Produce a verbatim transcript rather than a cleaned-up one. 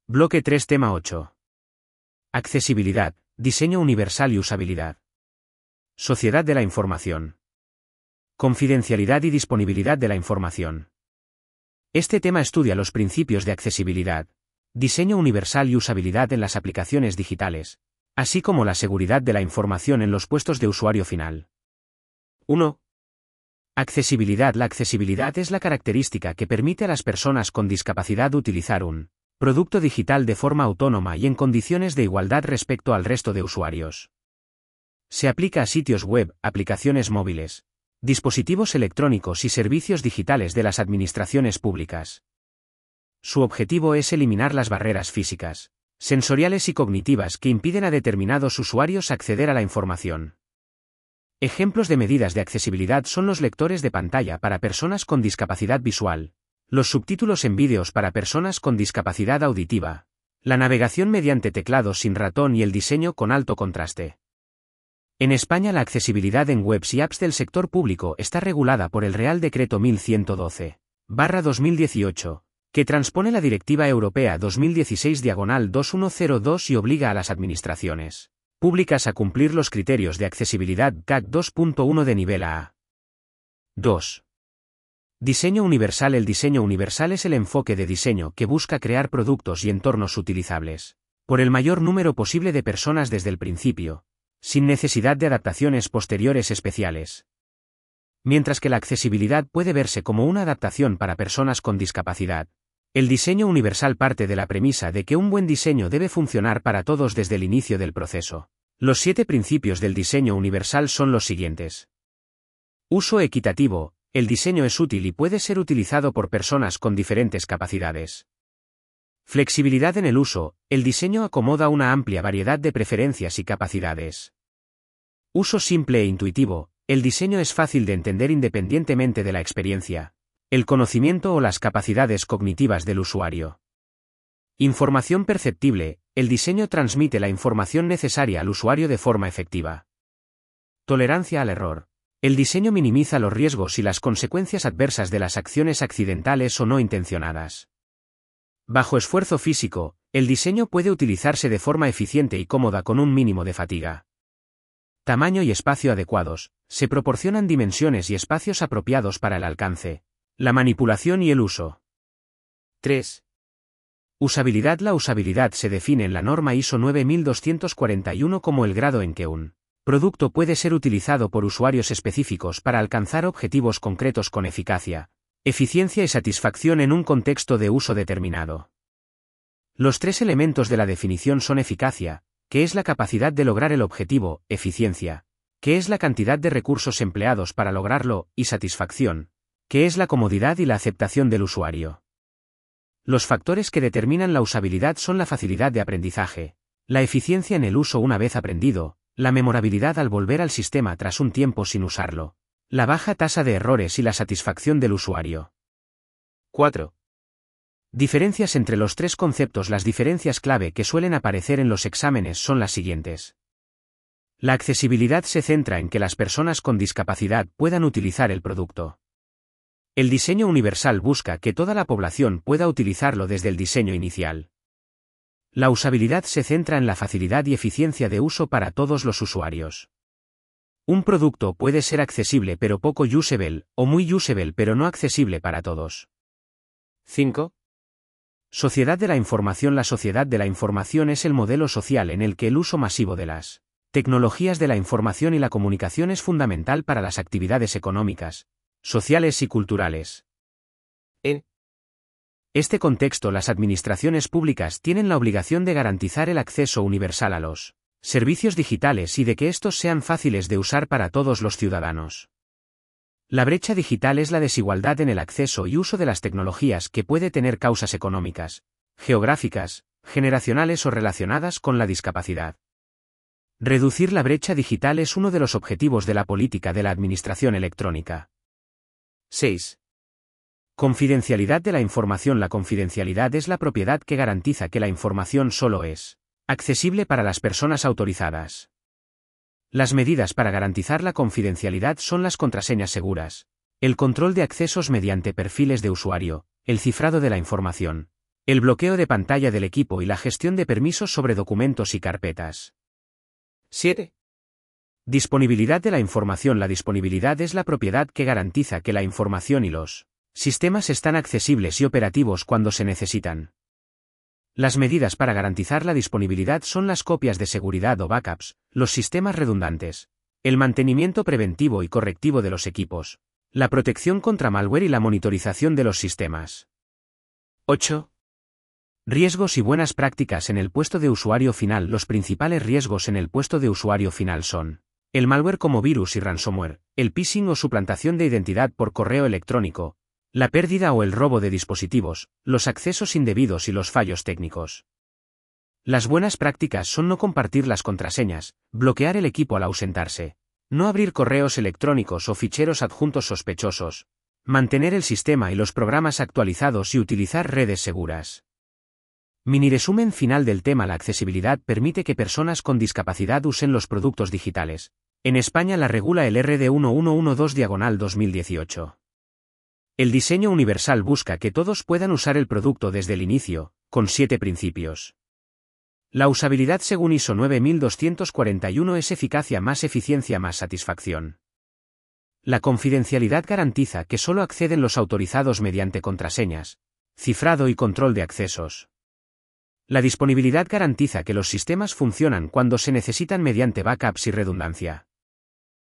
Bloque tres Tema ocho. Accesibilidad, diseño universal y usabilidad. Sociedad de la información. Confidencialidad y disponibilidad de la información. Este tema estudia los principios de accesibilidad, diseño universal y usabilidad en las aplicaciones digitales, así como la seguridad de la información en los puestos de usuario final. uno. Accesibilidad. La accesibilidad es la característica que permite a las personas con discapacidad utilizar un producto digital de forma autónoma y en condiciones de igualdad respecto al resto de usuarios. Se aplica a sitios web, aplicaciones móviles, dispositivos electrónicos y servicios digitales de las administraciones públicas. Su objetivo es eliminar las barreras físicas, sensoriales y cognitivas que impiden a determinados usuarios acceder a la información. Ejemplos de medidas de accesibilidad son los lectores de pantalla para personas con discapacidad visual, los subtítulos en vídeos para personas con discapacidad auditiva, la navegación mediante teclados sin ratón y el diseño con alto contraste. En España la accesibilidad en webs y apps del sector público está regulada por el Real Decreto mil ciento doce barra dos mil dieciocho, que transpone la Directiva Europea dos mil dieciséis diagonal dos mil dos y obliga a las administraciones públicas a cumplir los criterios de accesibilidad C A C dos punto uno de nivel A. dos. Diseño universal. El diseño universal es el enfoque de diseño que busca crear productos y entornos utilizables por el mayor número posible de personas desde el principio, sin necesidad de adaptaciones posteriores especiales. Mientras que la accesibilidad puede verse como una adaptación para personas con discapacidad, el diseño universal parte de la premisa de que un buen diseño debe funcionar para todos desde el inicio del proceso. Los siete principios del diseño universal son los siguientes. Uso equitativo. El diseño es útil y puede ser utilizado por personas con diferentes capacidades. Flexibilidad en el uso. El diseño acomoda una amplia variedad de preferencias y capacidades. Uso simple e intuitivo. El diseño es fácil de entender independientemente de la experiencia, el conocimiento o las capacidades cognitivas del usuario. Información perceptible. El diseño transmite la información necesaria al usuario de forma efectiva. Tolerancia al error. El diseño minimiza los riesgos y las consecuencias adversas de las acciones accidentales o no intencionadas. Bajo esfuerzo físico, el diseño puede utilizarse de forma eficiente y cómoda con un mínimo de fatiga. Tamaño y espacio adecuados. Se proporcionan dimensiones y espacios apropiados para el alcance, la manipulación y el uso. tres. Usabilidad. La usabilidad se define en la norma I S O nueve mil doscientos cuarenta y uno como el grado en que un producto puede ser utilizado por usuarios específicos para alcanzar objetivos concretos con eficacia, eficiencia y satisfacción en un contexto de uso determinado. Los tres elementos de la definición son eficacia, que es la capacidad de lograr el objetivo, eficiencia, que es la cantidad de recursos empleados para lograrlo, y satisfacción, que es la comodidad y la aceptación del usuario. Los factores que determinan la usabilidad son la facilidad de aprendizaje, la eficiencia en el uso una vez aprendido, la memorabilidad al volver al sistema tras un tiempo sin usarlo, la baja tasa de errores y la satisfacción del usuario. cuatro. Diferencias entre los tres conceptos. Las diferencias clave que suelen aparecer en los exámenes son las siguientes. La accesibilidad se centra en que las personas con discapacidad puedan utilizar el producto. El diseño universal busca que toda la población pueda utilizarlo desde el diseño inicial. La usabilidad se centra en la facilidad y eficiencia de uso para todos los usuarios. Un producto puede ser accesible pero poco usable, o muy usable pero no accesible para todos. cinco. Sociedad de la información. La sociedad de la información es el modelo social en el que el uso masivo de las tecnologías de la información y la comunicación es fundamental para las actividades económicas, sociales y culturales. En este contexto, las administraciones públicas tienen la obligación de garantizar el acceso universal a los servicios digitales y de que estos sean fáciles de usar para todos los ciudadanos. La brecha digital es la desigualdad en el acceso y uso de las tecnologías que puede tener causas económicas, geográficas, generacionales o relacionadas con la discapacidad. Reducir la brecha digital es uno de los objetivos de la política de la administración electrónica. seis. Confidencialidad de la información. La confidencialidad es la propiedad que garantiza que la información solo es accesible para las personas autorizadas. Las medidas para garantizar la confidencialidad son las contraseñas seguras, el control de accesos mediante perfiles de usuario, el cifrado de la información, El bloqueo de pantalla del equipo y la gestión de permisos sobre documentos y carpetas. siete. Disponibilidad de la información. La disponibilidad es la propiedad que garantiza que la información y los sistemas están accesibles y operativos cuando se necesitan. Las medidas para garantizar la disponibilidad son las copias de seguridad o backups, los sistemas redundantes, el mantenimiento preventivo y correctivo de los equipos, la protección contra malware y la monitorización de los sistemas. ocho. Riesgos y buenas prácticas en el puesto de usuario final. Los principales riesgos en el puesto de usuario final son el malware como virus y ransomware, el phishing o suplantación de identidad por correo electrónico, la pérdida o el robo de dispositivos, los accesos indebidos y los fallos técnicos. Las buenas prácticas son no compartir las contraseñas, bloquear el equipo al ausentarse, no abrir correos electrónicos o ficheros adjuntos sospechosos, mantener el sistema y los programas actualizados y utilizar redes seguras. Mini resumen final del tema. La accesibilidad permite que personas con discapacidad usen los productos digitales. En España la regula el R D mil ciento doce diagonal dos mil dieciocho. El diseño universal busca que todos puedan usar el producto desde el inicio, con siete principios. La usabilidad según I S O nueve mil doscientos cuarenta y uno es eficacia más eficiencia más satisfacción. La confidencialidad garantiza que solo acceden los autorizados mediante contraseñas, cifrado y control de accesos. La disponibilidad garantiza que los sistemas funcionan cuando se necesitan mediante backups y redundancia.